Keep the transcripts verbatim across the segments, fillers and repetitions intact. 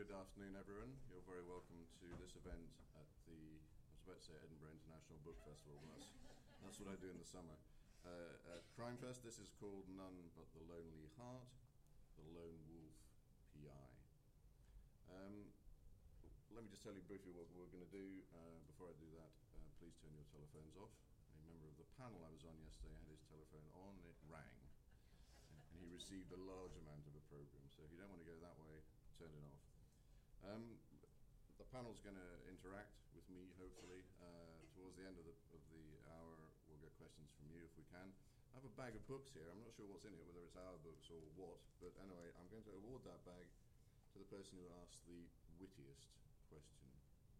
good afternoon, everyone. You're very welcome to this event at the, I was about to say Edinburgh International Book Festival. That's, that's what I do in the summer. Uh, at Crime Fest, this is called None But the Lonely Heart, the Lone Wolf P I. Um, let me just tell you briefly what we're going to do. Uh, before I do that, uh, please turn your telephones off. A member of the panel I was on yesterday had his telephone on, it rang, and he received a large amount of opprobrium. So if you don't want to go that way, turn it off. Um, the panel's going to interact with me, hopefully. Uh, towards the end of the, of the hour, we'll get questions from you if we can. I have a bag of books here. I'm not sure what's in it, whether it's our books or what, but anyway, I'm going to award that bag to the person who asked the wittiest question.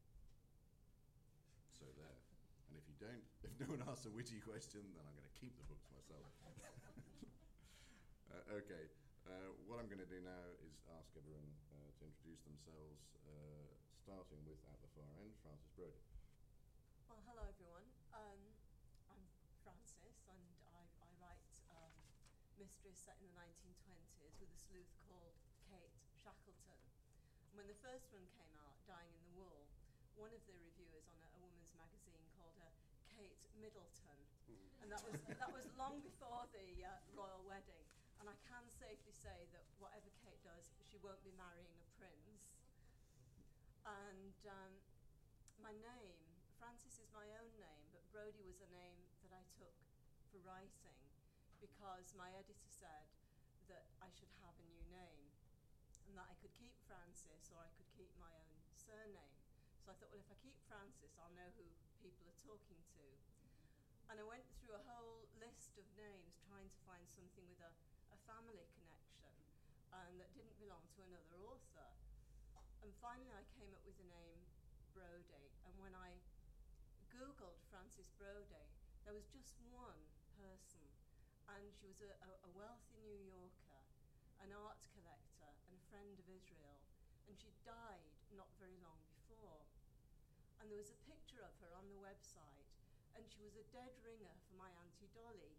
So there. And if you don't, if no one asks a witty question, then I'm going to keep the books myself. uh, okay. Uh, what I'm going to do now is ask everyone uh, to introduce themselves, uh, starting with, at the far end, Frances Brodie. Well, hello everyone. Um, I'm Frances, and I, I write um, mysteries set in the nineteen twenties with a sleuth called Kate Shackleton. And when the first one came out, Dying in the Wool, one of the reviewers on a, a woman's magazine called her Kate Middleton, mm. and that was that was long before the uh, royal wedding. And I can safely say that whatever Kate does, she won't be marrying a prince. And um, my name, Frances, is my own name, but Brodie was a name that I took for writing because my editor said that I should have a new name, and that I could keep Frances or I could keep my own surname. So I thought, well, if I keep Frances, I'll know who people are talking to. And I went through a whole list of names trying to find something with a, a family connection and that didn't belong to another author. And finally I came up with the name Brodie. And when I Googled Frances Brodie, there was just one person. And she was a, a, a wealthy New Yorker, an art collector and a friend of Israel. And she died not very long before. And there was a picture of her on the website, and she was a dead ringer for my Auntie Dolly.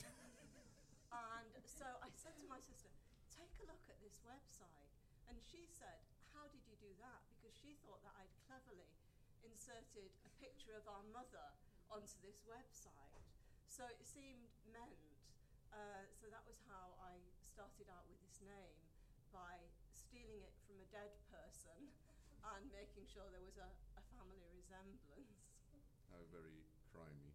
And so I said to my sister, take a look at this website. And she said, how did you do that? Because she thought that I'd cleverly inserted a picture of our mother onto this website. So it seemed meant. Uh, so that was how I started out with this name, by stealing it from a dead person and making sure there was a, a family resemblance. How very crimey.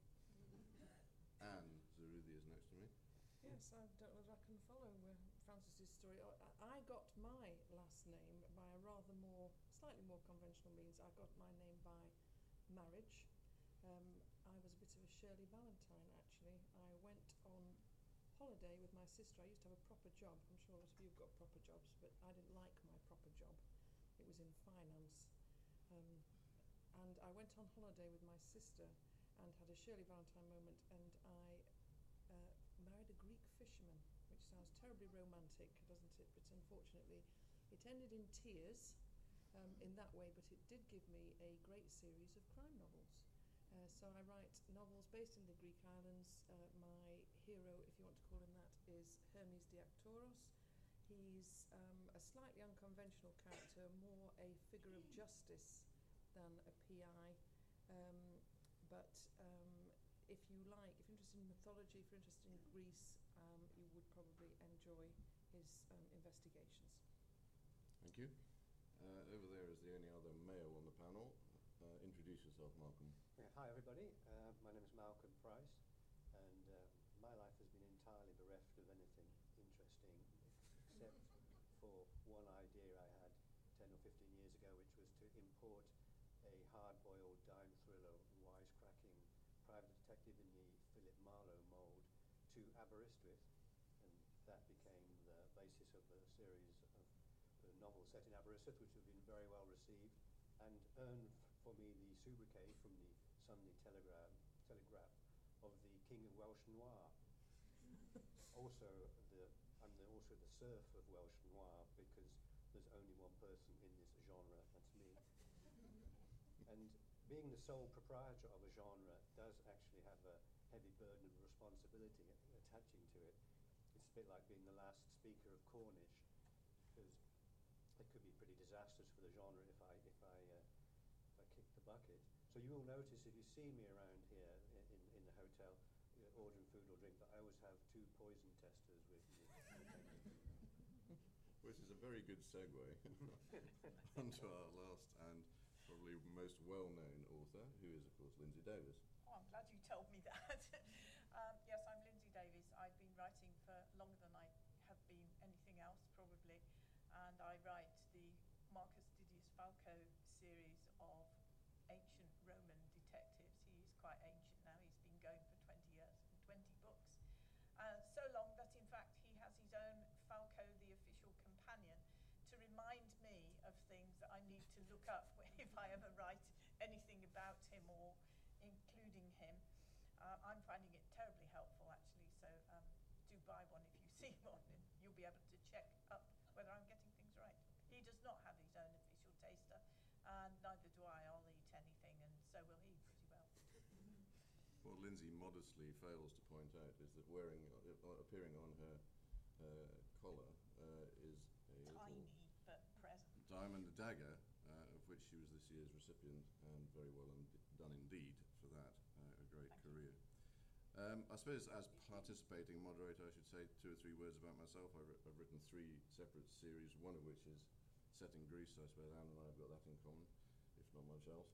Anne Zeruthi is next to me. Yes, I don't know if I can follow uh, Frances's story. I, I got my last name by a rather more, slightly more conventional means. I got my name by marriage. Um, I was a bit of a Shirley Valentine, actually. I went on holiday with my sister. I used to have a proper job. I'm sure a lot of you have got proper jobs, but I didn't like my proper job. It was in finance. Um, and I went on holiday with my sister and had a Shirley Valentine moment, and I uh, married a Greek fisherman, which sounds terribly romantic, doesn't it? But unfortunately, it ended in tears um, in that way, but it did give me a great series of crime novels. Uh, so I write novels based in the Greek islands. Uh, my hero, if you want to call him that, is Hermes Diaktoros. He's um, a slightly unconventional character, more a figure of justice than a P I. Um, but um, if you like, if you're interested in mythology, if you're interested in Greece, um, you would probably enjoy his um, investigations. Thank you. Uh, over there is the only other male on the panel. Uh, introduce yourself, Malcolm. Yeah, hi, everybody. Uh, my name is Malcolm Price, and uh, my life has been entirely bereft of anything interesting, except for one idea I had ten or fifteen years ago, which was to import a hard-boiled dime thriller, wisecracking private detective in the Philip Marlowe mould to Aberystwyth, and that became the basis of a series of uh, novels set in Aberystwyth, which have been very well received, and earned f- for me the sobriquet from the Sunday Telegraph, Telegraph of the King of Welsh Noir. also, the, I'm the, also the serf of Welsh Noir, because there's only one person in this genre, that's me. And being the sole proprietor of a genre does actually have a heavy burden of responsibility attaching to it. It's a bit like being the last speaker of Cornish, because it could be pretty disastrous for bucket. So you will notice if you see me around here in, in, in the hotel uh, ordering food or drink, that I always have two poison testers with me. Which is a very good segue onto our last and probably most well-known author, who is, of course, Lindsay Davis. Oh, I'm glad you told me that. um, yes, I'm Lindsay Davis. I've been writing for longer than I have been anything else, probably. And I write the Marcus Didius Falco series of ancient Roman detectives. He is quite ancient now. He's been going for twenty years and twenty books. Uh, so long that, in fact, he has his own Falco, the official companion, to remind me of things that I need to look up if I ever write anything about him or including him. Uh, I'm finding it terribly helpful, actually, so um, do buy one if you see one, and you'll be able to check up whether I'm getting things right. He does not have his own official taster, and neither do I. I'll eat anything, and so will he pretty well. What Lindsay modestly fails to point out is that wearing, uh, appearing on her uh, collar uh, is a Tiny little but present. diamond dagger, uh, of which she was this year's recipient, and very well in- done indeed for that. Uh, a great Thank you. career. Um, I suppose as participating moderator, I should say two or three words about myself. I've, I've written three separate series, one of which is set in Greece, so I suppose Anne and I have got that in common, if not much else.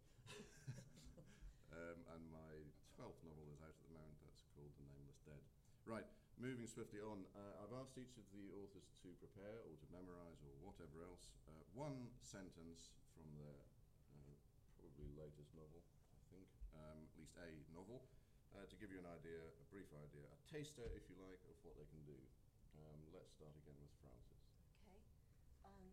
um, and my twelfth novel is out at the moment. That's called The Nameless Dead. Right, moving swiftly on. Uh, I've asked each of the authors to prepare or to memorise or whatever else uh, one sentence from their uh, probably latest novel, I think, um, at least a novel, uh, to give you an idea, a brief idea, a taster, if you like, of what they can do. Um, let's start again with Frances. Okay. Um,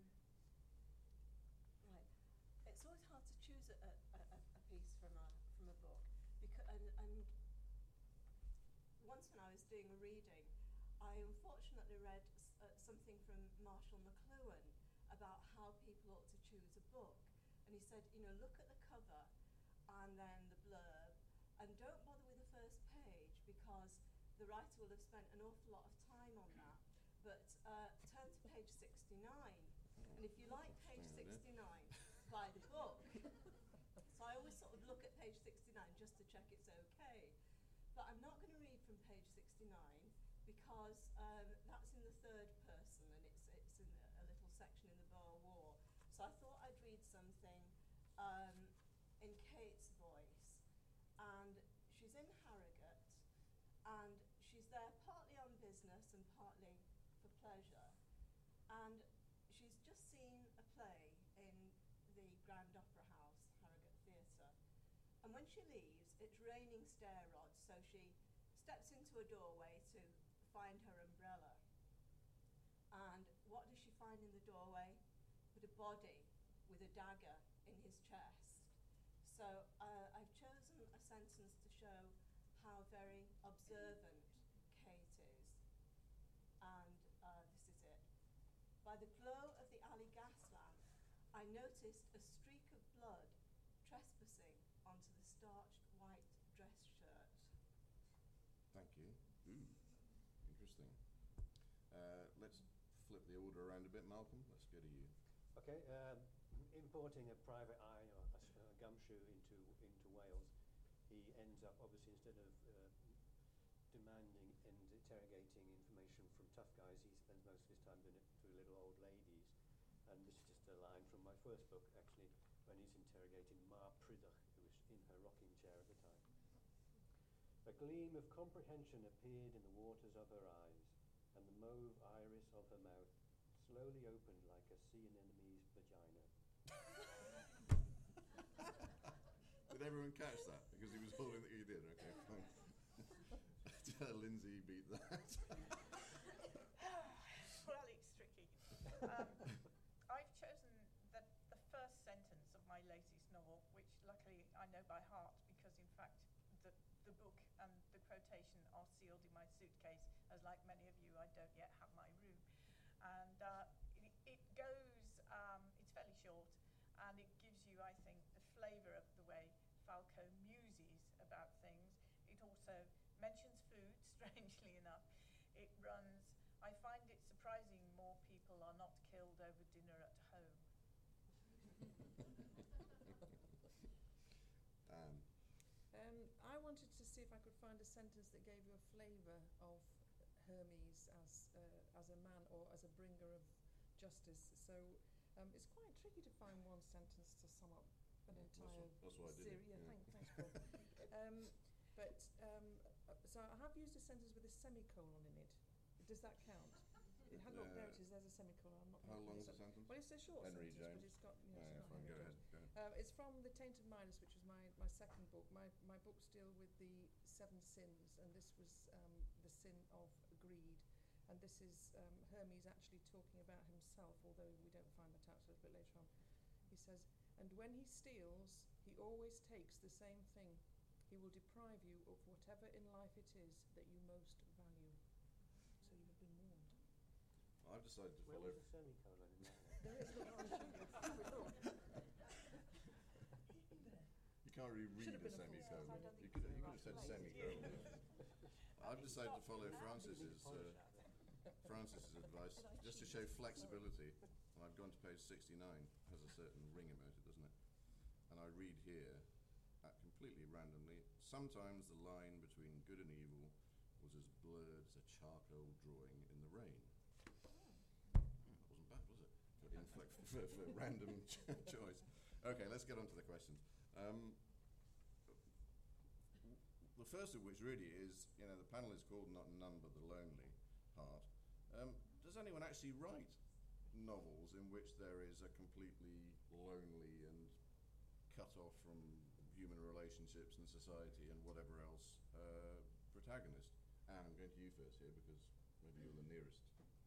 right. It's always hard to choose a, a, a, a piece from a from a book because and, and once when I was doing a reading, I unfortunately read s- uh, something from Marshall McLuhan about how people ought to choose a book, and he said, you know, look at the cover and then the blurb, and don't bother with the first page because the writer will have spent an awful lot of time on that. But uh, turn to page sixty-nine, and if you like page Interesting idea. sixty-nine, buy the book. So I always sort of look at page sixty-nine just to check it's okay. But I'm not going to read from page sixty-nine because um, that's in the third person, and it's it's in a, a little section in the Boer War. So I thought I'd read something um, in Kate's voice, and she's in Harrogate, and she's there partly on business and partly for pleasure, and she's just seen a play in the Grand Opera House, Harrogate Theatre, and when she leaves, it's raining stair rods, so she steps into a doorway to find her umbrella, and what does she find in the doorway but a body with a dagger in his chest? So uh, I've chosen a sentence to show how very observant Kate is. And uh, this is it. By the glow of the alley gas lamp, I noticed a streak of blood trespassing onto the starched white dress shirt. Thank you. Ooh, interesting. Uh, let's flip the order around a bit, Malcolm. Let's go to you. Okay, um, importing a private eye or a, s- a gumshoe into into Wales, he ends up obviously instead of uh, demanding and interrogating information from tough guys, he spends most of his time doing it through little old ladies. And this is just a line from my first book, actually, when he's interrogating Ma Prydach, who was in her rocking chair at the time. A gleam of comprehension appeared in the waters of her eyes, and the mauve iris of her mouth slowly opened like a sea anemone's vagina. Did everyone catch that? Because he was holding it. You did. Okay, fine. Lindsay beat that. Well, it's tricky. Um, I've chosen the, the first sentence of my latest novel, which luckily I know by heart because, in fact, the, the book and the quotation are sealed in my suitcase, as like many of you, I don't yet have my room. And uh, it, it goes, um, it's fairly short, and it gives you, I think, the flavour of the way Falco muses about things. It also mentions food, strangely enough. It runs, I find it surprising more people are not killed over dinner at home. sentence that gave you a flavour of Hermes as uh, as a man or as a bringer of justice. So um, it's quite tricky to find one sentence to sum up an That's entire what- that's why I did it, series. Yeah, yeah. thank, thanks, Paul. um, but um, uh, so I have used a sentence with a semicolon in it. Does that count? It had not, there it is, there's a semicolon. I'm not How making long this is the up. sentence? Well, it's a short Henry sentence, James. but it's got, you know, Oh, it's yeah, not fine, Henry go James. ahead, go ahead. Um, it's from The Tainted Midas, which was my, my second book. My, my books deal with the seven sins, and this was um, the sin of greed. And this is um, Hermes actually talking about himself, although we don't find that out till a bit later on. He says, "And when he steals, he always takes the same thing. He will deprive you of whatever in life it is that you most value." So you have been warned. I've decided to Where follow. was the semicolon in that? There is no You can't really read Should have a been a full semicolon. stop. I don't You think could, it's you the could have said right place. semicolon. I've decided to follow Francis's uh, Francis's advice, just to show flexibility. And I've gone to page sixty-nine. Has a certain ring about it, doesn't it? And I read here, uh, completely randomly. Sometimes the line between good and evil was as blurred as a charcoal drawing in the rain. Yeah, that wasn't bad, was it? For, inflex, for, for random ch- choice. Okay, let's get on to the questions. Um, the first of which really is, you know, the panel is called not None but the Lonely Heart. Um, does anyone actually write novels in which there is a completely lonely and cut off from human relationships and society and whatever else uh, protagonist? Anne, I'm going to you first here because maybe you're the nearest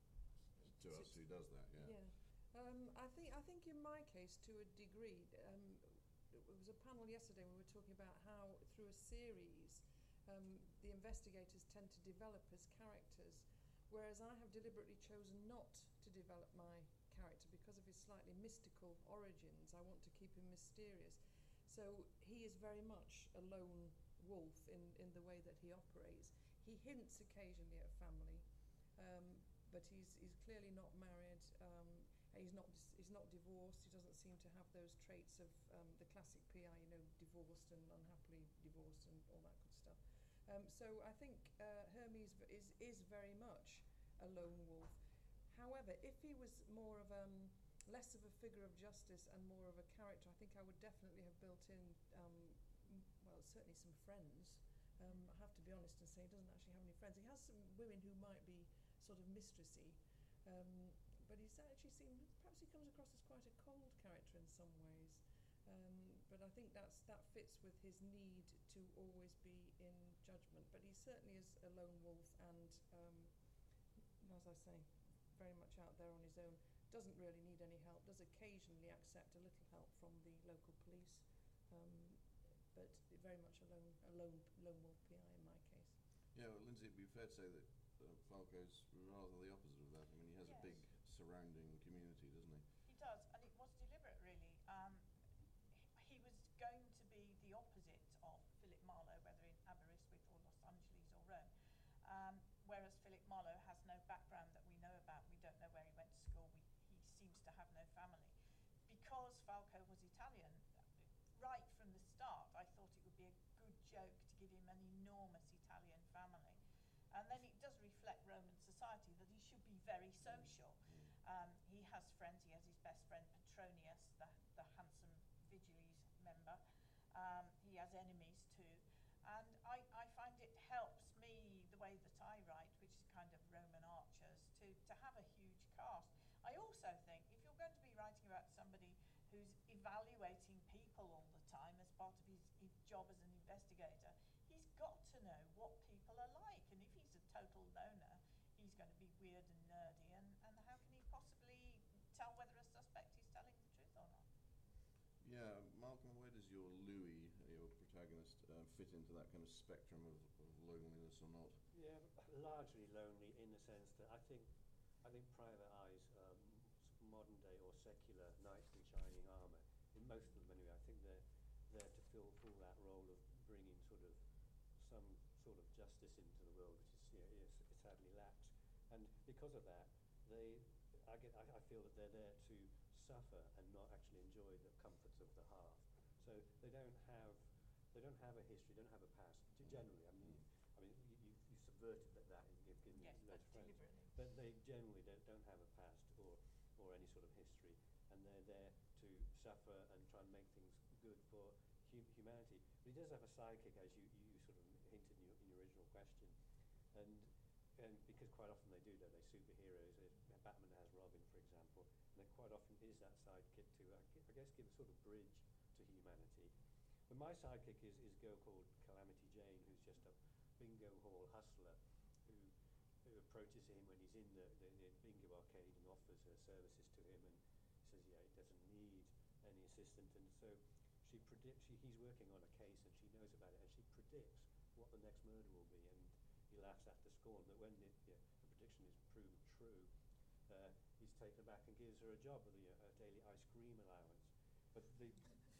to us who does that. Yeah. Yeah. Um, I think I think in my case, to a degree, um, it was a panel yesterday we were talking about how through a series um, the investigators tend to develop as characters, whereas I have deliberately chosen not to develop my character because of his slightly mystical origins. I want to keep him mysterious. So he is very much a lone wolf in, in the way that he operates. He hints occasionally at family, um, but he's he's clearly not married. Um, he's not he's not divorced. He doesn't seem to have those traits of um, the classic P I, you know, divorced and unhappily divorced and all that good stuff. Um, so I think uh, Hermes is is very much a lone wolf. However, if he was more of um, less of a figure of justice and more of a character, I think I would definitely have built in, um, m- well, certainly some friends. Um, I have to be honest and say he doesn't actually have any friends. He has some women who might be sort of mistressy, um, but he's actually seen, perhaps he comes across as quite a cold character in some ways. Um, but I think that's that fits with his need to always be in judgment. But he certainly is a lone wolf and, um, as I say, very much out there on his own. Doesn't really need any help. Does occasionally accept a little help from the local police, um, but very much a lone, a lone, lone wolf P I in my case. Yeah, well, Lindsay, it'd be fair to say that uh, Falco's rather the opposite of that. I mean, he has Yes. a big surrounding community, doesn't he? He does, and it was deliberate, really. Um, he was going to be the opposite of Philip Marlowe, whether in Aberystwyth or Los Angeles or Rome. Um, whereas Philip Marlowe has no background that we know about. We don't know where he went to school. We, he seems to have no family. Because Falco was Italian, right from the start, I thought it would be a good joke to give him an enormous Italian family. And then it does reflect Roman society that he should be very social. Um, he has friends. He has his best friend Petronius, the, the handsome Vigiles member. Um, he has enemies too. And I, I find it helps me, the way that I write, which is kind of Roman archers, to, to have a huge cast. I also think if you're going to be writing about somebody who's evaluating people all the time as part of his, his job as an investigator, he's got to know what people are like. And if he's a total loner, he's going to be weird and nerdy. And, and how can he possibly tell whether a suspect is telling the truth or not? Yeah, Malcolm, where does your Louis, your protagonist, uh, fit into that kind of spectrum of, of loneliness or not? Yeah, largely lonely in the sense that I think I think Private Eye's um, modern day or secular knights in shining armour, in most of them anyway, I think they're there to fill full that role of bringing sort of some sort of justice into the world, which is, you know, is, is sadly lacks. And because of that, they, I get, I, I feel that they're there to suffer and not actually enjoy the comforts of the hearth. So they don't have, they don't have a history, don't have a past. Generally, I mean, I mean, subverted that, that and give, given Yes, loads but of friends. deliberately. But they generally don't, don't have a past or, or any sort of history, and they're there to suffer and try and make things good for hum- humanity. But he does have a sidekick, as you, you sort of hinted in your, in your original question, and and because quite often they do, don't they, superheroes. Uh, Batman has Robin, for example, and it quite often is that sidekick to, uh, I guess, give a sort of bridge to humanity. But my sidekick is, is a girl called Calamity Jane, who's just a bingo hall hustler who who approaches him when he's in the, the, the bingo arcade and offers her services to him and says, yeah, he doesn't need any assistant. And so she predicts, she, he's working on a case and she knows about it, and she predicts what the next murder will be. And he laughs after scorn, but when the, yeah, the prediction is proven true, uh, he's taken back and gives her a job with a, a daily ice cream allowance. But the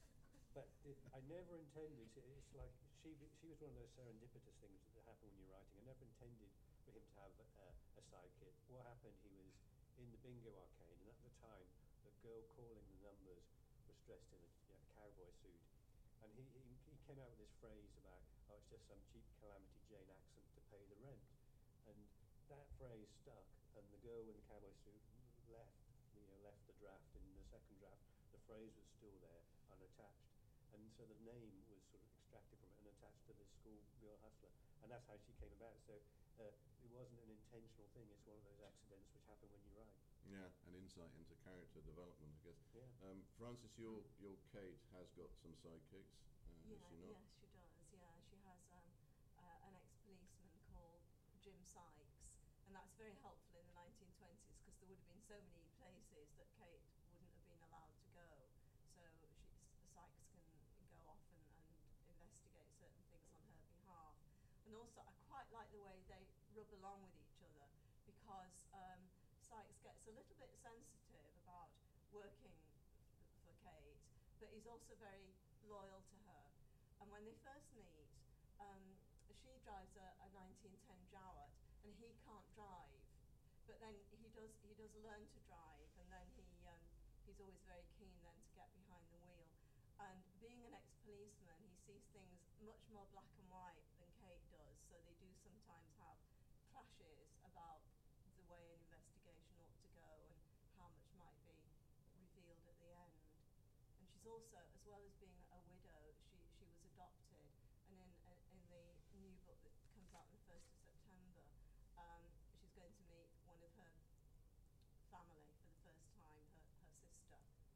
But it, I never intended. It's like she she was one of those serendipitous things that happen when you're writing. I never intended for him to have a, a sidekick. What happened? He was in the bingo arcade, and at the time, the girl calling the numbers was dressed in a, a cowboy suit, and he, he he came out with this phrase about, oh, it's just some cheap Calamity Jane accent to pay the rent, and that phrase stuck. And the girl in the cowboy suit left, you know, left the draft. In the second draft, the phrase was still there, unattached. And so the name was sort of extracted from it and attached to this schoolgirl hustler. And that's how she came about. So uh, it wasn't an intentional thing. It's one of those accidents which happen when you write. Yeah, an insight into character development, I guess. Yeah. Um, Francis, your, your Kate has got some sidekicks, uh, Yeah, has she not? yes, she does. Yeah, she has um, uh, an ex-policeman called Jim Sykes, and that's very helpful in the nineteen twenties because there would have been so many places that Kate wouldn't have been allowed to go. So she, Sykes can go off and, and investigate certain things on her behalf. And also, I quite like the way they rub along with each other because um, Sykes gets a little bit sensitive about working f- for Kate, but he's also very loyal to her. And when they first meet, um, she drives a, a nineteen ten Jowett, and he can't drive. But then he does he does learn to drive, and then he um, he's always very keen then to get behind the wheel. And being an ex-policeman, he sees things much more black and white than Kate does. So they do sometimes have clashes about the way an investigation ought to go and how much might be revealed at the end. And she's also, as well as being a widow, she, she was adopted. And in uh, in the new book that comes out on the first of September, um, she's going to meet one of her family for the first time, her, her sister.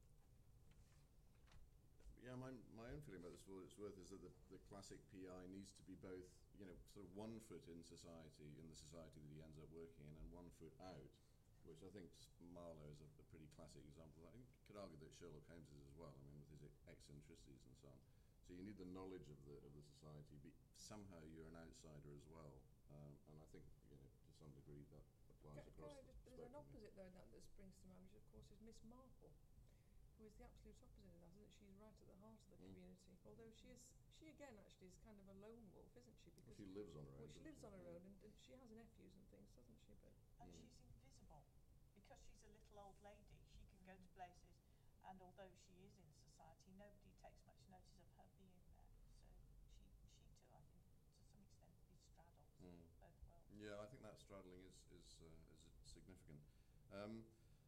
Yeah, my, my own feeling about this, for what it's worth, is that the, the classic P I needs to be both, you know, sort of one foot in society, in the society that he ends up working in, and one foot out, which I think Marlowe is a, a pretty classic example. I think you could argue that Sherlock Holmes is as well, I mean, with his eccentricities and so on. So you need the knowledge of the of the society, but somehow you're an outsider as well. Um, and I think, you know, to some degree that applies Can, can across I the just, there's spectrum. an opposite though in that that springs to mind, which of course is Miss Marple, who is the absolute opposite in that, isn't it? She's right at the heart of the Mm. community. Although she is, she again actually is kind of a lone wolf, isn't she? Well, Because she lives on her own. well, she doesn't lives on her Yeah. own, and, and she has nephews and things, doesn't she? But And Mm. she's invisible. Because she's a little old lady, she can go to places, and although she is in society, nobody takes much notice of her being there. So she, she too, I think, to some extent, bestraddles Mm. both worlds. Yeah, I think that straddling is is uh, is significant. Um,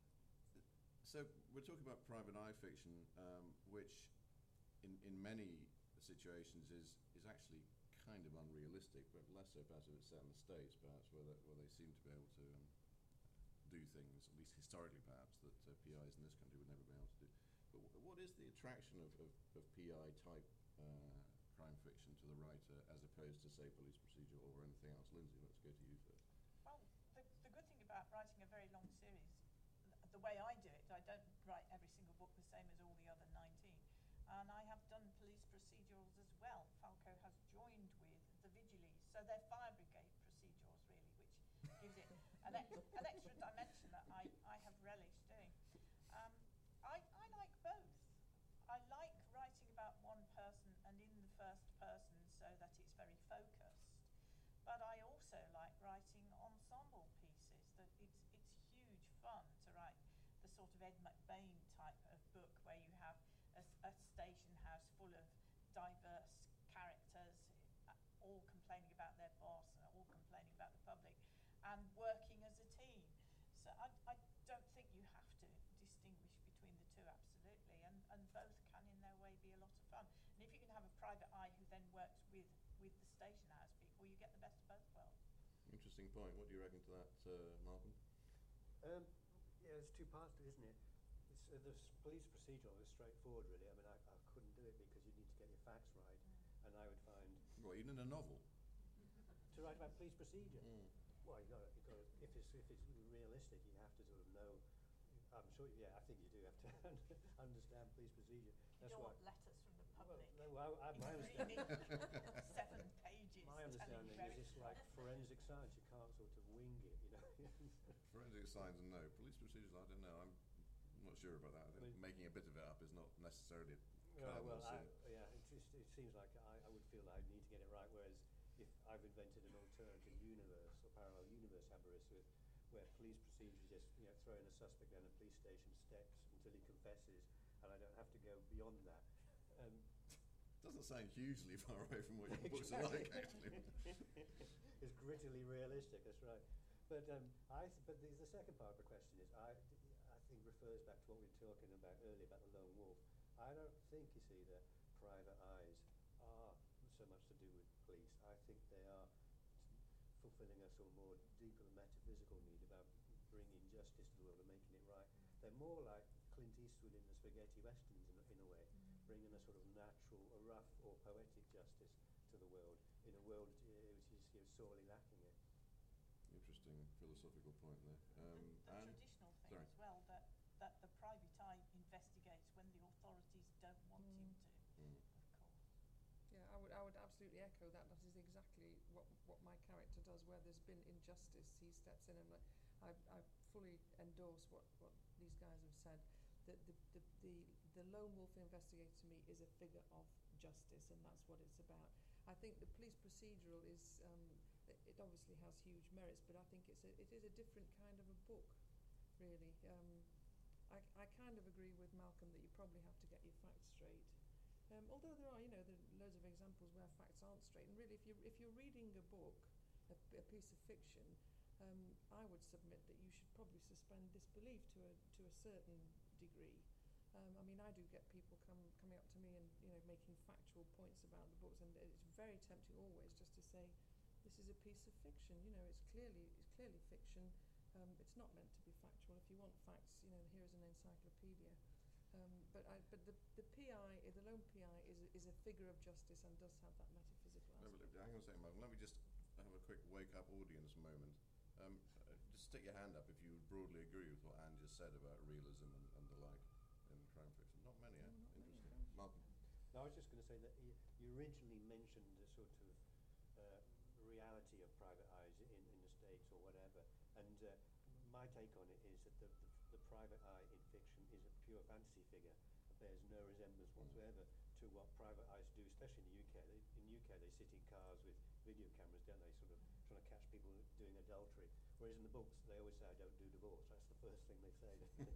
so we're talking about private eye fiction, um, which in in many situations is is actually kind of unrealistic, but less so perhaps if it's set in the States, perhaps where they, where they seem to be able to um, do things, at least historically perhaps, that uh, P Is in this country would never be able to do. But w- what is the attraction of, of, of P I type uh, crime fiction to the writer as opposed to, say, police procedural or anything else? Lindsay, let's go to you first. Well, the, the good thing about writing a very long series, th- the way I do it, I don't write every single book the same as all the other nineteen. And I have done police procedurals as well. Falco has joined with the Vigilies, so they're fire brigade procedurals really, which gives it an, ex- an extra dimension that I, I have relished doing. Um, I, I like both. I like writing about one person and in the first person so that it's very focused. But I also like writing ensemble pieces. That it's it's huge fun to write the sort of Ed McBain type of book where you have a, a station house full of diverse characters, uh, all complaining about their boss, and all complaining about and working as a team. So I, I don't think you have to distinguish between the two, absolutely, and, and both can in their way be a lot of fun. And if you can have a private eye who then works with, with the station house people, you get the best of both worlds. Interesting point. What do you reckon to that, uh, Malcolm? Um, yeah, there's two parts to it, isn't it? It's, uh, the s- police procedural is straightforward, really. I mean, I, I couldn't do it because you need to get your facts right, and I would find What, even in a novel? to write about police procedure. Mm. Well, you got to, you got to, if it's if it's realistic, you have to sort of know. I'm sure, yeah, I think you do have to understand police procedure. You That's don't why. want letters from the Well, public. no, well, I, my reading understanding, seven pages my telling understanding you is very it's like forensic science. You can't sort of wing it, you know. Forensic science, no. Police procedures, I don't know. I'm not sure about that. I think Well, making a bit of it up is not necessarily Yeah, well, cardinal I, sin. yeah, it just it seems like I, I would feel I need to get it right. Whereas if I've invented an alternative universe or parallel universe, Habariss, with where police procedures just you know throwing a suspect down a police station steps until he confesses, and I don't have to go beyond that. Um, Doesn't sound hugely far away from what your books are like, actually. It's grittily realistic. That's right. But um, I. Th- but the, the second part of the question is I. I think refers back to what we were talking about earlier about the lone wolf. I don't think you see that private eyes are so much to do with police. I think they are fulfilling a sort of more deeper metaphysical need about bringing justice to the world and making it right. They're more like Clint Eastwood in the spaghetti westerns in, a- in a way, bringing a sort of natural, a rough or poetic justice to the world in a world uh, which is you know, sorely lacking it. Interesting philosophical point there. Um, the, the and traditional thing sorry. as well, that, that the private eye investigates when the authorities don't want him to, Mm. of course. Yeah, I would I would absolutely echo that. That is exactly what what my character does. Where there's been injustice, he steps in and like, I I fully endorse what, what these guys have said. That the, the the the lone wolf investigator to me is a figure of justice, and that's what it's about. I think the police procedural is um, it, it obviously has huge merits, but I think it's a, it is a different kind of a book, really. Um, I I kind of agree with Malcolm that you probably have to get your facts straight. Um, although there are, you know, there are loads of examples where facts aren't straight, and really, if you're if you're reading a book, a, a piece of fiction, um, I would submit that you should probably suspend disbelief to a to a certain degree. Um, I mean, I do get people come coming up to me and you know making factual points about the books, and it's very tempting always just to say, this is a piece of fiction. You know, it's clearly it's clearly fiction. Um, it's not meant to be factual. If you want facts, you know, here's an encyclopedia. Um, but I, but the, the P I, the lone P I, is a, is a figure of justice and does have that metaphysical No, but aspect. look, hang on a second, Malcolm. Let me just have a quick wake-up audience moment. Um, uh, just stick your hand up if you would broadly agree with what Anne just said about realism and, and the like in crime fiction. Not many, eh? No, not many, Interesting. no. Malcolm. No, I was just going to say that you, you originally mentioned the sort of uh, reality of private eyes in, in the States or whatever, and uh, my take on it is that the, the, the private eye in fiction is a pure fantasy figure. It bears no resemblance whatsoever to what private eyes do, especially in the U K. They, in the U K, they sit in cars with video cameras, don't they, sort of trying to catch people doing adultery. Whereas in the books, they always say, "I don't do divorce." That's the first thing they say.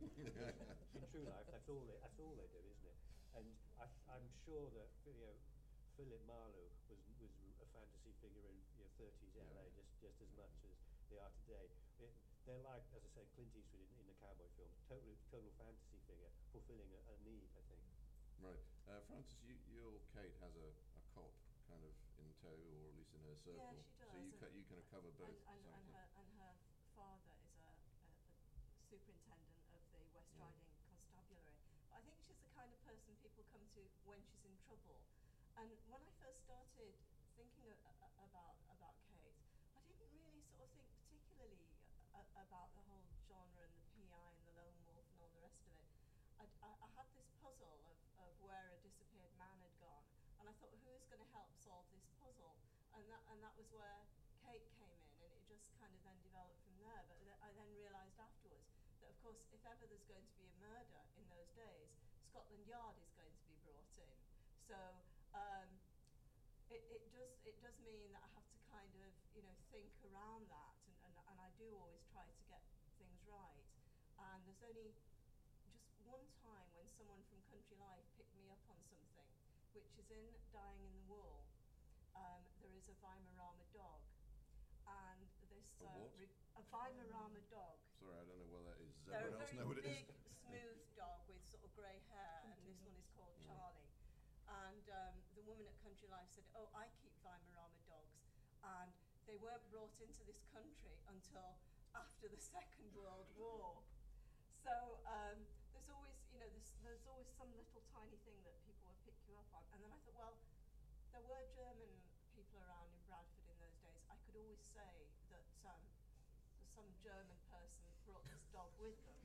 In true life, that's all they that's all they do, isn't it? And I, I'm sure that you know, Philip Marlowe was was a fantasy figure in you know, thirties L A Yeah. just just as much as they are today. It, they're like, as I said, Clint Eastwood in, in the cowboy films, total total fantasy figure, fulfilling a, a need, I think. Right. Uh, Francis, you, your Kate has a, a cop kind of in tow, or at least in her circle. Yeah, she does. So you, and- ca- you kind of cover both. And, and, to some and, extent. her, and her father is a, a, a superintendent of the West Yeah. Riding Constabulary. But I think she's the kind of person people come to when she's in trouble. And when I first started thinking a, a, about about Kate, I didn't really sort of think particularly a, about the whole genre and the P I and the lone wolf and all the rest of it. I, I, I had this puzzle of, of where a disappeared man had gone, and I thought, who is going to help solve this puzzle? And that and that was where Kate came in, and it just kind of then developed from there. But th- I then realised afterwards that, of course, if ever there's going to be a murder in those days, Scotland Yard is going to be brought in. So um, it, it does it does mean that I have to kind of you know think around that, and, and, and I do always try to get things right. And there's only just one time when someone from Country Life picked me up on something, which is in Dying in the Wool. Um, there is a Weimaraner dog, and this A uh, what? re- a a Weimaraner dog. Sorry, I don't know what that is. Does They're a everyone else very know what it big, is? smooth dog with sort of grey hair, and this one is called Mm. Charlie. And um, the woman at Country Life said, "Oh, I keep Weimaraner dogs, and they weren't brought into this country until after the Second World War." So um, there's always, you know, there's, there's always some little tiny thing that people will pick you up on. And then I thought, well, there were German people around in Bradford in those days. I could always say that um, some German person brought this dog with them.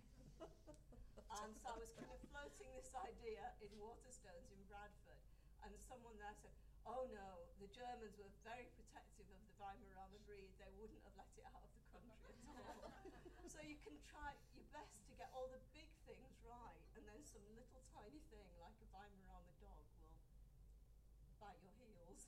And so I was kind of floating this idea in Waterstones in Bradford, and someone there said, "Oh no, the Germans were very protective of the Weimaraner breed. They wouldn't have let it out of the country at all." So you can try your best to get all the big things right, and then some little tiny thing like a Weimaraner dog will bite your heels.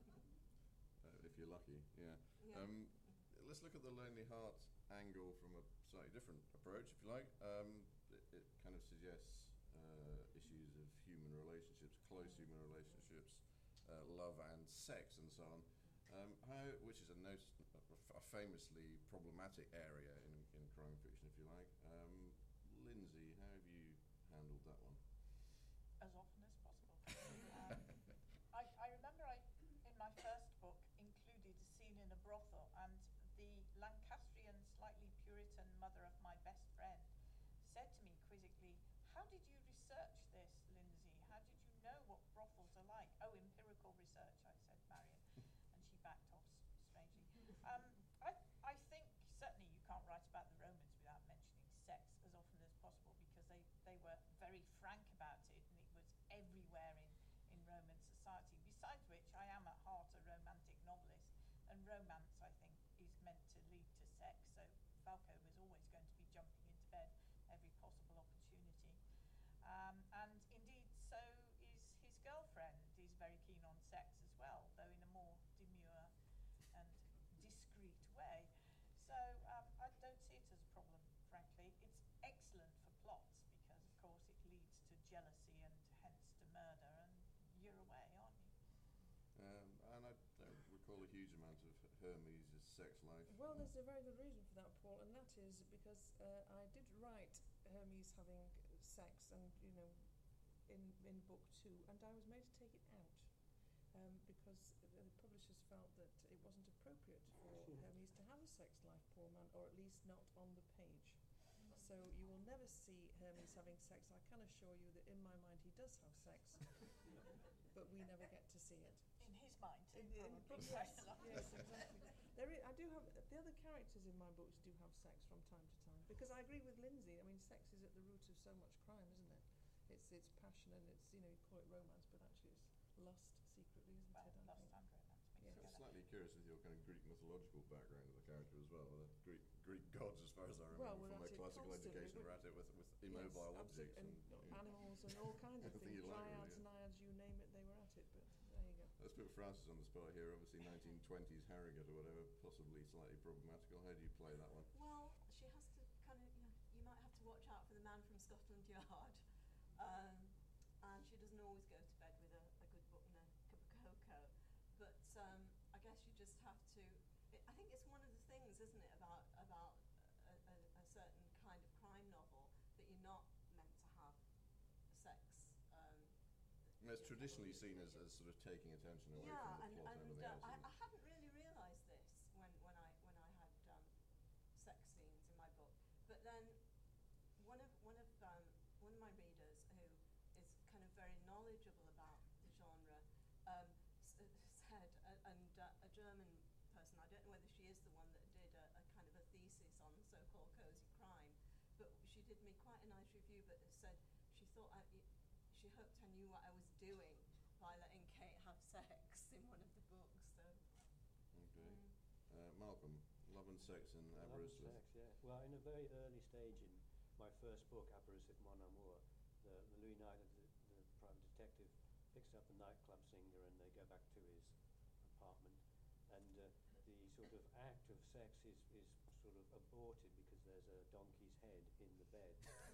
Uh, if you're lucky, yeah. Yeah. Um, let's look at the Lonely Heart angle from a slightly different approach, if you like. Um, it, it kind of suggests uh, issues of human relationships, close human relationships, uh, love and sex and so on. Um, how, which is a, no, a famously problematic area in, in crime fiction, if you like. Um, Lindsay, how have you handled that one? As often as possible. um, I, I remember I, in my first book, included a scene in a brothel, and the Lancastrian, slightly Puritan mother of my best friend said to me quizzically, "How did you research this, Lindsay? How did you know what brothels are like?" "Oh, empirical research," I said, Marion, and she backed off strangely. Um, I, I think certainly you can't write about the Romans without mentioning sex as often as possible, because they, they were very frank about it, and it was everywhere in, in Roman society. Besides which, I am at heart a romantic novelist, and romance, I think, is meant to lead to sex, so Falco was always going to be jumping into bed every possible opportunity. Um, and indeed, so is his girlfriend, is very keen on sex as well, though in a more demure and discreet way. So um, I don't see it as a problem, frankly. It's excellent for plots because, of course, it leads to jealousy and hence to murder, and you're away, aren't you? Um, and I don't recall a huge amount of Hermes' sex life. Well, there's a very good reason for that, Paul, and that is because uh, I did write Hermes having sex, and you know, in in book two, and I was made to take it out um, because the, the publishers felt that it wasn't appropriate for Hermes to have a sex life, poor man, or at least not on the page. So you will never see Hermes having sex. I can assure you that in my mind he does have sex, but we never get to see it. In his mind, too, In, in, probably. yes, yes, exactly. There is, I do have the other characters in my books do have sex from time to time, because I agree with Lindsay. I mean, sex is at the root of so much crime, isn't it? It's it's passion, and it's, you know, you call it romance, but actually it's lust secretly, isn't Well, it? I lust think. and romance mixed Yes. I'm together. slightly curious with your kind of Greek mythological background of the character as well. The Greek Greek gods, as far as I Well, remember we're from my at it classical constantly, education, but- were at it with, with Yes, immobile absolute- objects and yeah. animals and all kinds of Everything things. you like, Dryads, really, yeah. naiads, you name it, they were at it. But there you go. Let's put Francis on the spot here. Obviously, nineteen twenties Harrogate or whatever, possibly slightly problematical. How do you play that one? Well, she has to kind of, you know, you might have to watch out for the man from Scotland Yard. Um, and she doesn't always go to bed with a, a good book and a cup of cocoa. But um, I guess you just have to, it, I think it's one of the things, isn't it, about, about a, a, a certain kind of crime novel, that you're not meant to have sex. Um, And it's traditionally seen as, as sort of taking attention away yeah, from and, the plot and and everything uh, else. I, isn't I it? hadn't really realised this when, when I when I had um, sex scenes in my book. But then one of one of um, one of my readers, who is kind of very knowledgeable about the genre, um, s- uh, said, uh, and uh, a German person, I don't know whether she is the one that did a, a kind of a thesis on so-called cosy crime, but she did me quite a nice review, but said she thought I, it, she hoped I knew what I was doing by letting Kate have sex in one of the books. So, Okay. mm. Uh, Malcolm, Love and Sex in Love and Aberystwyth. sex, yeah. Well, in a very early stage in my first book, Aberystwyth Mon Amour, the, the Louis Knight, the, the private detective, picks up the nightclub singer and they go back to his apartment. And uh, the sort of act of sex is, is sort of aborted because there's a donkey's head in the bed.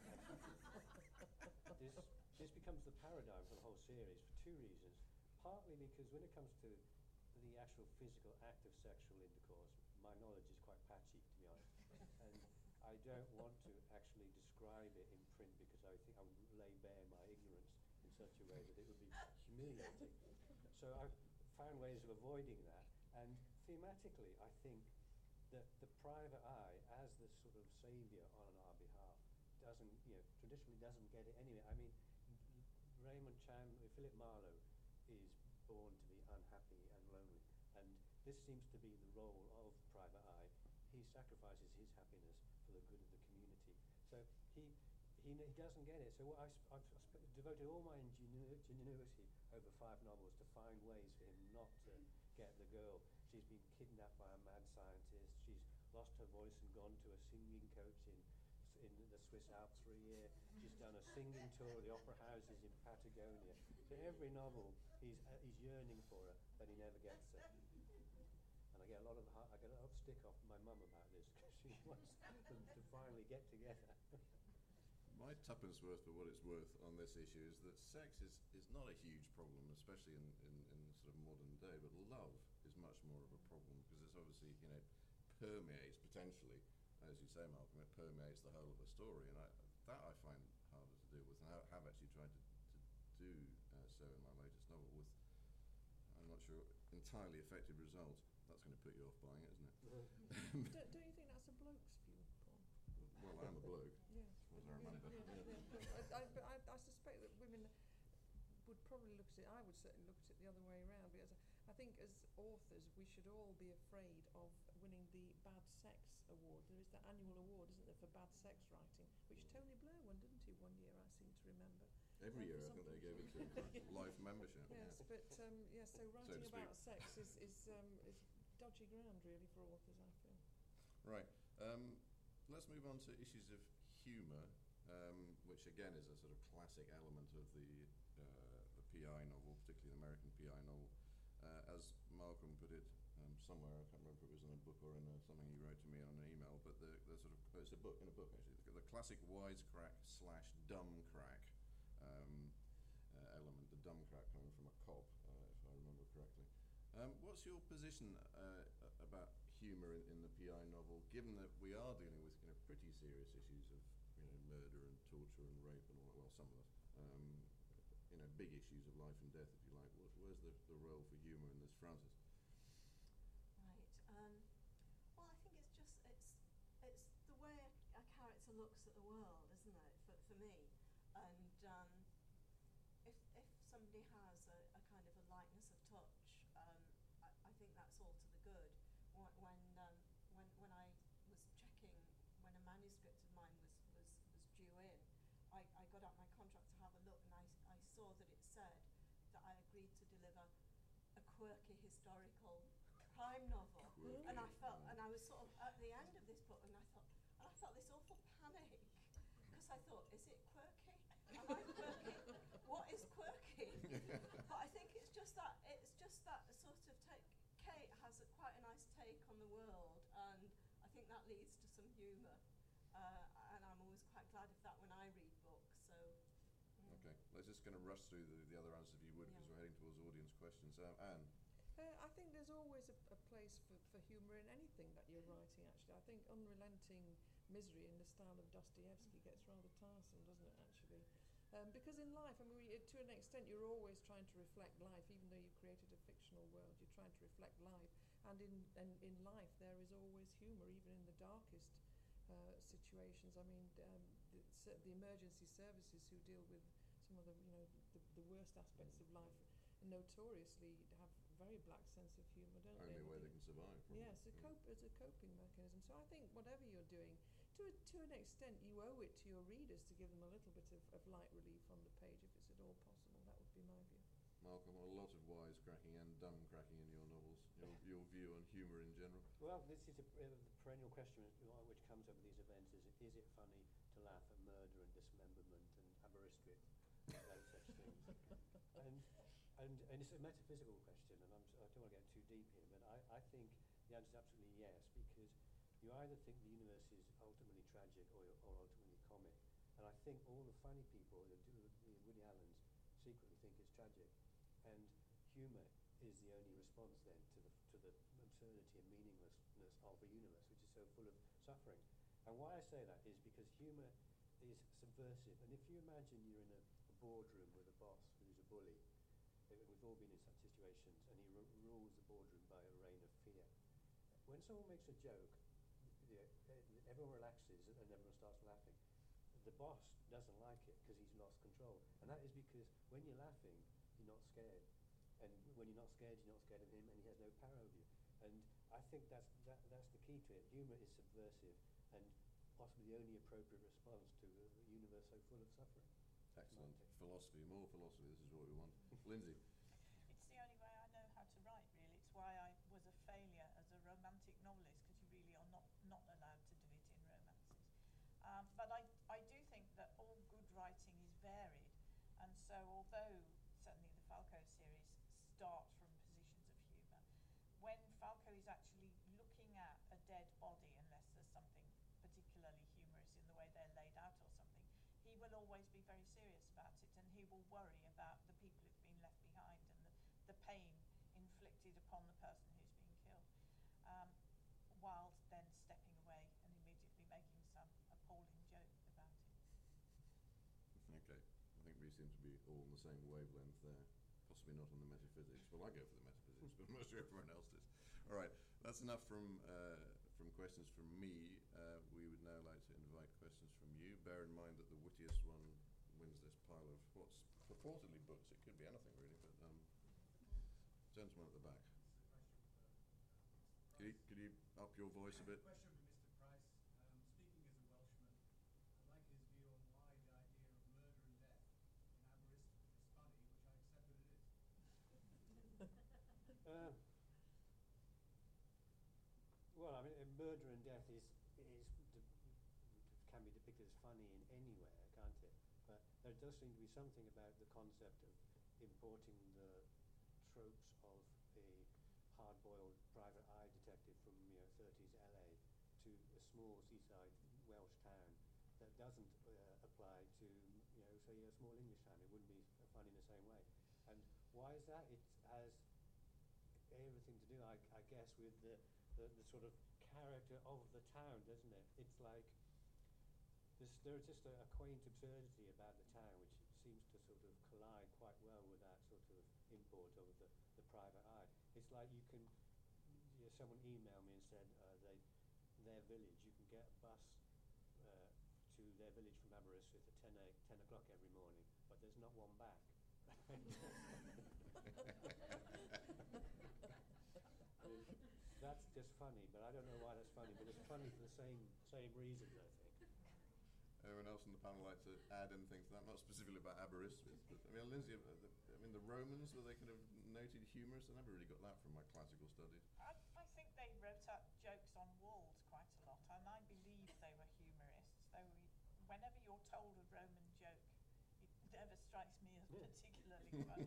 And this, this becomes the paradigm for the whole series for two reasons. Partly because when it comes to the actual physical act of sexual intercourse, my knowledge is quite patchy, to be honest. I don't want to actually describe it in print because I think I would lay bare my ignorance in such a way that it would be humiliating. So I've found ways of avoiding that. And thematically, I think that the private eye, as the sort of saviour on our behalf, doesn't, you know, traditionally doesn't get it anyway. I mean, Raymond Chan, Philip Marlowe is born to be unhappy and lonely. And this seems to be the role of private eye. He sacrifices his happiness for the good of the community. So he he, he doesn't get it. So what I, I've sp- devoted all my ingenu- ingenuity over five novels to find ways for him not to get the girl. She's been kidnapped by a mad scientist. She's lost her voice and gone to a singing coach in in the Swiss Alps for a year. She's done a singing tour of the opera houses in Patagonia. So every novel, he's uh, he's yearning for her, but he never gets her. And I get a lot of I get a lot of stick off my mum about this because she wants them to finally get together. My tuppence worth for what it's worth on this issue is that sex is, is not a huge problem, especially in, in, in sort of modern day, but love is much more of a problem because it's obviously, you know, permeates potentially, as you say, Malcolm, it permeates the whole of a story, and I, that I find harder to deal with, and I have actually tried to, to do uh, so in my latest novel with, I'm not sure, entirely effective results. That's going to put you off buying it, isn't it? don't, don't you think that's a bloke's view, Paul? Well, I'm a bloke, Yeah. as far as I remember. Yeah, yeah, Yeah. yeah. But I, I, but I, I suspect that women would probably look at it, I would certainly look at it the other way around, because I think as authors we should all be afraid of winning the Bad Sex Award. There is that annual award, isn't there, for bad sex writing, which Tony Blair won, didn't he, one year, I seem to remember. Every Um, year, for I think they something- gave it to him for life membership. Yes, Yeah. but um, yeah, so writing to about speak. sex is is, um, is dodgy ground really for authors, I feel. Right. Um, let's move on to issues of humour, um, which again is a sort of classic element of the uh, the P I novel, particularly the American P I novel. Uh, as Malcolm put it um, somewhere, I can't remember if it was in a book or in a, something he wrote to me on an email, but the, the sort of oh, it's a book in a book actually. The, the classic wisecrack slash dumb crack um, uh, element, the dumb crack coming from a cop, uh, if I remember correctly. Um, what's your position uh, about humour in, in the P I novel, given that we are dealing with, you know, pretty serious issues of, you know, murder and torture and rape and all that, well, some of us, um, you know, big issues of life and death, if you like. What, where's the, the role for humour in this, Francis? Right. Um, well, I think it's just it's it's the way a, a character looks at the world, isn't it? For for me, and um, if if somebody has a, a kind of a lightness of touch, um, I, I think that's all to the good. When when um, when when I was checking when a manuscript of mine was was, was due in, I, I got out my contract to have a look, and I I saw that it said that I agreed to deliver a quirky historical crime novel, Quirky, and I felt, yeah. and I was sort of at the end of this book, and I thought, and I felt this awful panic because I thought, is it quirky? Am I quirky? What is quirky? But I think it's just that it's just that sort of take. Kate has a, quite a nice take on the world, and I think that leads to some humour. Uh, and I'm always quite glad of that when I read books. So. mm. Okay, let's just going to rush through the, the other answers if you would, Yeah. because we're heading towards audience questions. Um, Anne? Uh, I think there's always a, a place for, for humour in anything that you're writing, actually. I think unrelenting misery in the style of Dostoevsky gets rather tiresome, doesn't it, actually? Um, because in life, I mean, we, to an extent, you're always trying to reflect life, even though you've created a fictional world, you're trying to reflect life. And in, in, in life, there is always humour, even in the darkest uh, situations. I mean, um, the, the emergency services who deal with some of the, you know, the, the worst aspects of life notoriously have a very black sense of humour, don't Only they? way they can survive. Probably. Yes, a Yeah. cope as a coping mechanism. So I think whatever you're doing, to a, to an extent, you owe it to your readers to give them a little bit of, of light relief on the page, if it's at all possible. That would be my view. Malcolm, a lot of wisecracking and dumb cracking in your novels. Your, your view on humour in general? Well, this is a, uh, the perennial question uh, which comes up with these events is, is it funny to laugh at murder and dismemberment and aberystwyth, those such things? And, and, and it's a metaphysical question, and I'm, I don't want to get too deep here, but I, I think the answer is absolutely yes, because you either think the universe is ultimately tragic or, or ultimately comic. And I think all the funny people that do the Woody Allens secretly think it's tragic. And humour is the only response then to the to the absurdity and meaninglessness of a universe which is so full of suffering. And why I say that is because humour is subversive. And if you imagine you're in a, a boardroom with a boss who's a bully, uh, we've all been in such situations, and he ru- rules the boardroom by a reign of fear. When someone makes a joke, the, uh, everyone relaxes and everyone starts laughing. The boss doesn't like it because he's lost control. And that is because when you're laughing, you're not scared. And when you're not scared, you're not scared of him, and he has no power over you. And I think that's, that, that's the key to it. Humour is subversive and possibly the only appropriate response to a universe so full of suffering. Excellent. Philosophy, more philosophy. This is what we want. Lindsay. It's the only way I know how to write, really. It's why I was a failure as a romantic novelist, because you really are not, not allowed to do it in romances. Um, but I, I do think that all good writing is varied. And so although certainly the Falco series starts from positions of humour, when Falco is actually looking at a dead body, unless there's something particularly humorous in the way they're laid out or something, he will always be very serious about it, and he will worry about the people who've been left behind and the, the pain inflicted upon the person who's been killed, um, while then stepping away and immediately making some appalling joke about it. Okay. I think we seem to be all on the same wavelength there. Possibly not on the metaphysics. Well, I go for the metaphysics, but most everyone else does. All right. That's enough from uh, from questions from me. Uh, we would now like to invite questions from you. Bear in mind that the wittiest one wins this pile of what's purportedly books. It could be anything really, but um, gentleman at the back. Could you, could you up your voice a bit? Question for Mister Price. Um, speaking as a Welshman, I'd like his view on why the idea of murder and death in Aberystwyth is funny, which I accept that it is. Uh, well, I mean, uh, murder and death is, is de- can be depicted as funny in anywhere, can't it? But there does seem to be something about the concept of importing the tropes of a hard-boiled private eye detective from, you know, thirties L A to a small seaside Welsh town that doesn't uh, apply to, you know, say a small English town. It wouldn't be fun in the same way. And why is that? It has everything to do, I, I guess, with the, the, the sort of character of the town, doesn't it? It's like this, there's just a, a quaint absurdity about the town which seems to sort of collide quite well with that sort of import of the, the private eye. It's like you can, you know, someone emailed me and said uh, they, their village, you can get a bus uh, to their village from Aberystwyth at ten, a, ten o'clock every morning, but there's not one back. That's just funny, but I don't know why that's funny, but it's funny for the same same reasons, I think. Anyone else on the panel like to add anything to that? Not specifically about Aberystwyth, but I mean, Lindsay, uh, the, I mean, the Romans, were they kind of noted humorists? I never really got that from my classical studies. I, I think they wrote up jokes on walls quite a lot, and I believe they were humorists. Though we, whenever you're told a Roman joke, it never strikes me as particularly funny.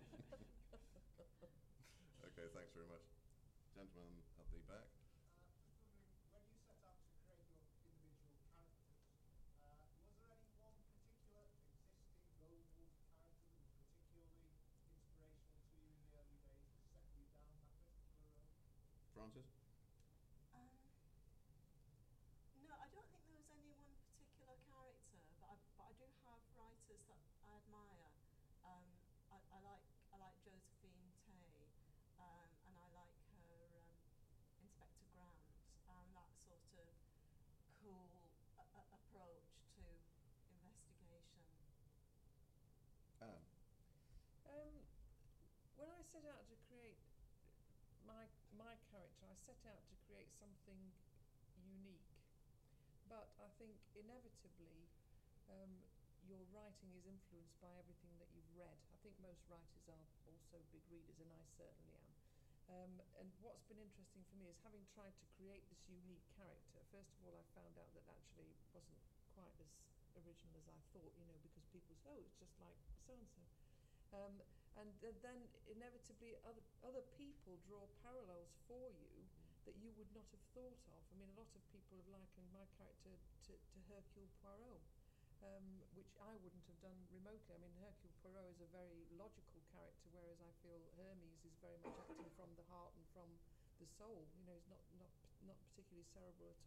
Okay, thanks very much. Gentleman at the back. Uh, just wondering, when you set out to create your individual characters, uh, was there any one particular existing lone wolf character that was particularly inspirational to you in the early days that set you down that particular road? Francis? Um, no, I don't think there was any one particular character, but I, but I do have writers that I admire. Um, I, I like I like Josephine Tay, um, and I like her um, Inspector Grant, and that sort of cool a- a- approach to investigation. Anne? Um, when I set out to create my my character, I set out to create something unique. But I think inevitably um, your writing is influenced by everything that you've read. I think most writers are also big readers, and I certainly am. Um, and what's been interesting for me is having tried to create this unique character. First of all, I found out that actually wasn't quite as original as I thought, you know, because people say, oh, it's just like so-and-so. Um, and th- then inevitably other, other people draw parallels for you that you would not have thought of. I mean, a lot of people have likened my character to, to Hercule Poirot, um, which I wouldn't have done remotely. I mean, Hercule Poirot is a very logical character, whereas I feel Hermes is very much acting from the heart and from the soul. You know, he's not, not, not particularly cerebral at all.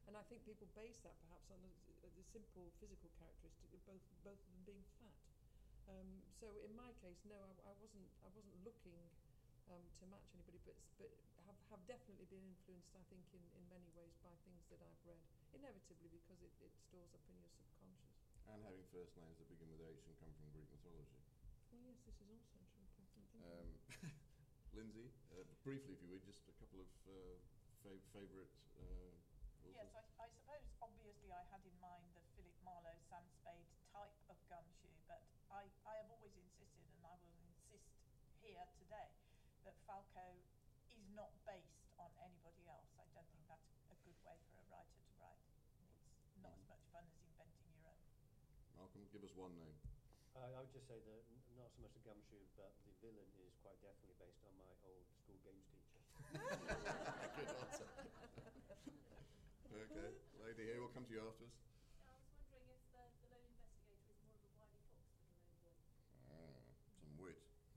And I think people base that perhaps on the, the simple physical characteristic of both both of them being fat. Um, so in my case, no, I, I wasn't I wasn't looking um, to match anybody, but but have, have definitely been influenced, I think, in, in many ways by things that I've read. Inevitably, because it, it stores up in your subconscious. And having first names that begin with H and come from Greek mythology. Well, yes, this is also true. Thank you. Um, Lindsay, uh, briefly, if you would, just a couple of uh, fav- favourite uh, authors. Yes, I, I suppose obviously I had in mind the Philip Marlowe Sam Spade type of gumshoe, but I, I have always insisted, and I will insist here today, that Falco is not based on anybody else. I don't think that's a good way for a writer to write. It's not as much fun as inventing your own. Malcolm, give us one name. Uh, I would just say that n- not so much the gumshoe, but the villain is quite definitely based on my old school games teacher. Good answer. Okay, lady here, we'll come to you afterwards. I was wondering if the, the lone investigator is more of a wily fox than a lone wolf. Ah, some wit.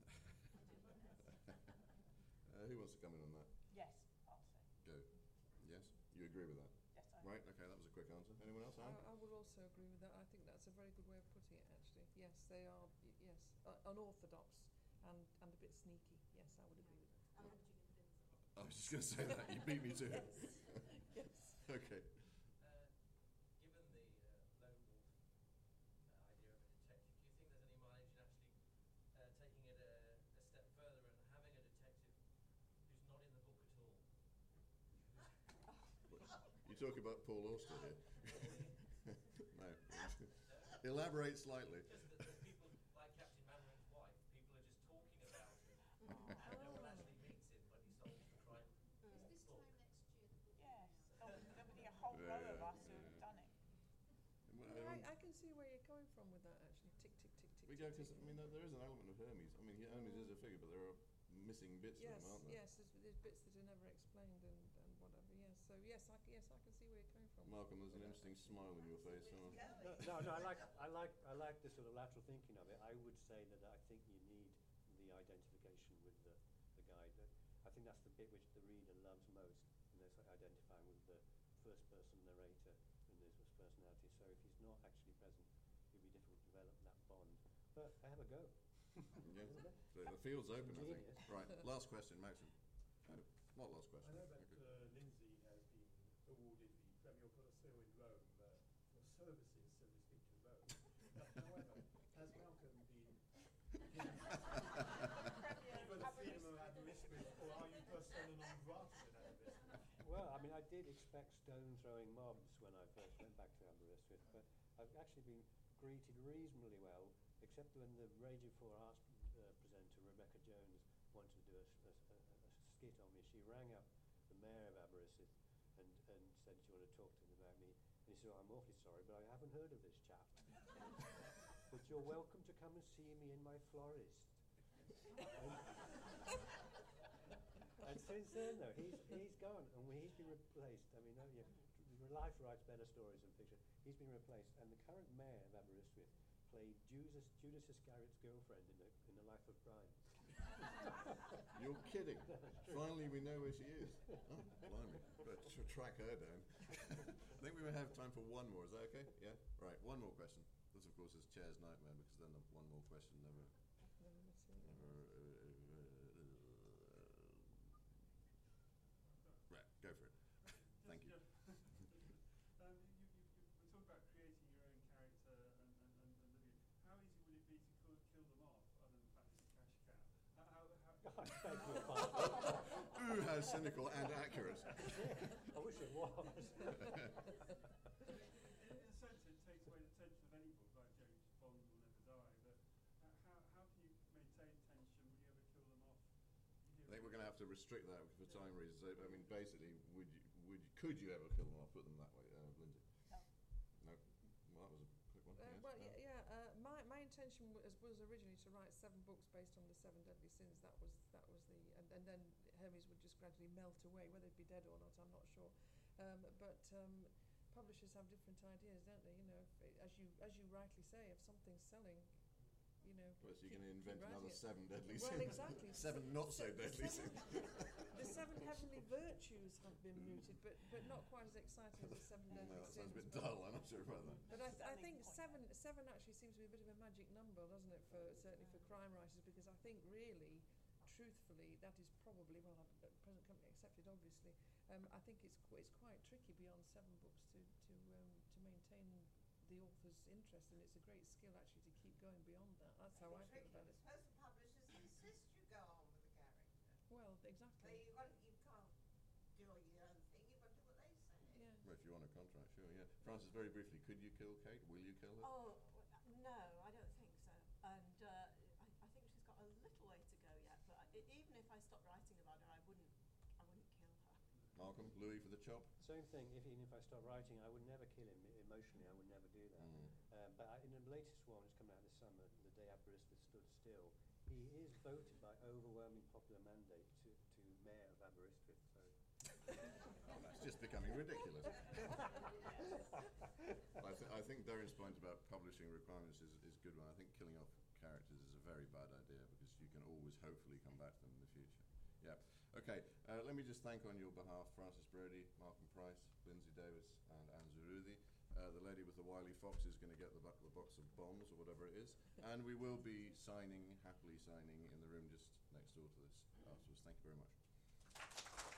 uh, who wants to come in on that? Yes, I'll say. Go. Yes? You agree with that? Yes, I Right, okay, that was a quick answer. Anyone else? I, Anne? I would also agree with that. I think that's a very good way of putting it, actually. Yes, they are, y- yes, uh, unorthodox and, and a bit sneaky. Yes, I would agree with that. And hedging in fins a lot. I was just going to say that. You beat me to it. Yes. Okay. Uh, given the uh, lone wolf uh, idea of a detective, do you think there's any mileage in actually uh, taking it a, a step further and having a detective who's not in the book at all? You talk about Paul Auster here. No. Elaborate slightly. Just that the people like Captain Mainwaring's wife, people are just talking about him. And no one actually meets him, but he solves the crime. Is this time next year the book? Yes, there'll, there'll be a whole row of us who have done it. Well, Yeah, um, I, I can see where you're coming from with that, actually. Tick, tick, tick, tick. we tick, go tick. because I mean there, there is an element of Hermes. I mean he- Hermes is a figure, but there are missing bits Yes, of him, aren't there? yes, there's, there's bits that are never explained and, and whatever. Yes, so yes, I, c- yes, I can see where you're coming from. Malcolm, there's an with that, interesting actually. smile in your face. So No, no, no, I like, I like, I like the sort of lateral thinking of it. I would say that I think you need the identification with the, the guide. That- I think that's the bit which the reader loves most, and that's like identifying with the first person narrator and his personality. So if he's not actually present, it'd be difficult to develop that bond. But I have a go. yeah, so the field's open, I think. Genius. Right, last question, Maxim. No, not last question. I know that Okay. uh, Lindsay has been awarded the Premio Colosseo in Rome uh, for services, so to speak, to Rome. But however, has Malcolm been given either the freedom of Aberystwyth, or are you persona non grata in Aberystwyth? Well, I mean, I did expect stone throwing mobs when I first went back to Aberystwyth, but I've actually been greeted reasonably well, except when the Raging Four Arts uh, presenter Rebecca Jones wanted to do a, s- a s- a- a- a skit on me. She rang up the mayor of Aberystwyth and, and said she wanted to talk to him about me. And he said, oh, I'm awfully sorry, but I haven't heard of this chap. But you're welcome to come and see me in my florist. And, and since then, though, he's, he's gone, and when he's been replaced. I mean, no, yeah, life writes better stories than fiction. He's been replaced, and the current mayor of Aberystwyth played Judas, Judas Iscariot's girlfriend in the, in the Life of Brian. You're kidding. Finally, we know where she is. Oh, blimey. Better tr- track her down. I think we may have time for one more. Is that okay? Yeah? Right, one more question. This, of course, is Chair's nightmare, because then the one more question never... Never materialized. never uh, uh, right, go for it. Thank you. um, you, you, you, we talk about creating your own character and, and, and, and living it. How easy would it be to kill, kill them off, other than the fact it's a cash cow? How, how, how, I beg your pardon. Ooh, how cynical and accurate. I wish it was. in, in a sense, it takes away the tension of any book, like James Bond will never die. But uh, how, how can you maintain tension? Would you ever kill them off? I think we're going to have to restrict that for time reasons. I I mean, basically, would you, would you, could you ever kill them off? Put them that way, uh, Lindsay. No. No. Well, that was a quick one. Uh, yes. well, no. yeah, yeah uh, my, my intention was, was originally to write seven books based on the seven deadly sins. That was that was the, and, and then Hermes would just gradually melt away, whether it be dead or not, I'm not sure. Um, but um, publishers have different ideas, don't they? You know, if it, as you as you rightly say, if something's selling, you know. Well, so you're keep- going to keep invent writing another it. seven deadly Well, sins. exactly. Seven not so Se- deadly seven- sins. The seven heavenly virtues have been mooted, but but not quite as exciting as the seven No, deadly that sounds a sins. bit but- dull. I'm not sure about that. But I, th- I Selling think point. seven seven actually seems to be a bit of a magic number, doesn't it? For certainly for crime writers, because I think really, truthfully, that is probably well, uh, present company accepted, obviously. Um, I think it's qu- it's quite tricky beyond seven books to to um, to maintain the author's interest, and it's a great skill actually to keep going beyond that. That's how I feel about it. Suppose the publishers insist you go on with the character. Well, So exactly. you got you can't do your own thing. You've got to do what they say. Yeah. Well, if you want a contract, sure, yeah. Francis, very briefly, could you kill Kate? Will you kill her? Oh, w- no, I don't think so. And uh, I, I think she's got a little way to go yet. But I, e- even if I stopped writing about her, I wouldn't, I wouldn't kill her. Malcolm, Louis for the chop? Same thing, if, even if I start writing, I would never kill him. Emotionally, I would never do that. Mm. Um, but I, in the latest one, it's coming out this summer, The Day Aberystwyth Stood Still, he is voted by overwhelming popular mandate to, to Mayor of Aberystwyth. So Oh, that's just becoming ridiculous. I, th- I think Darren's point about publishing requirements is, is a good one. I think killing off characters is a very bad idea because you can always hopefully come back to them in the future. Yeah. Okay, uh, let me just thank on your behalf Francis Brodie, Malcolm Price, Lindsay Davis and Anne Zerudi. Uh, the lady with the wily fox is going to get the, bu- the box of bombs or whatever it is. And we will be signing, happily signing, in the room just next door to this afterwards. Thank you very much.